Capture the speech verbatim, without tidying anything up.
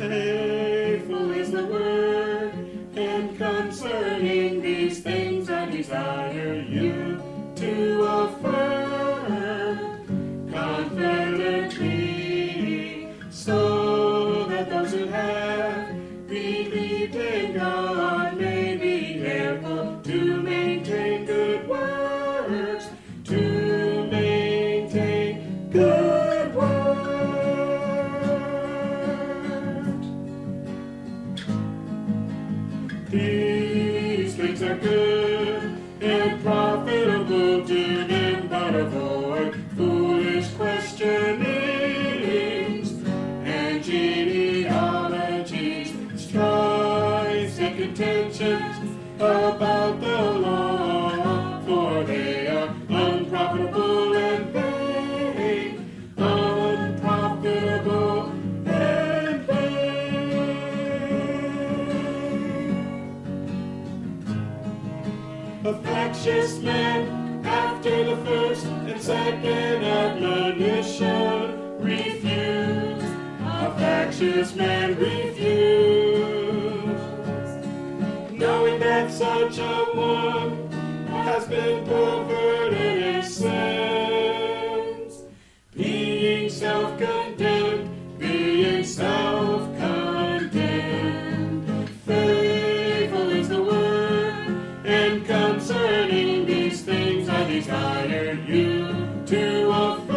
Faithful is the word, and concerning these things I desire you to affirm confidently, so that those who have believed in God may be careful to maintain good works, to maintain good works. These things are good and profitable to men, but avoid foolish questionings and genealogies, strifes and contentions about the law, for they are unprofitable and vain, unprofitable and vain. A factious man, after the first and second admonition, refuse. A factious man refuse, knowing that such a one has been perverted in sins, being self-condemned, being self-condemned. Faithful is the word, and concerning these things I desire you to affirm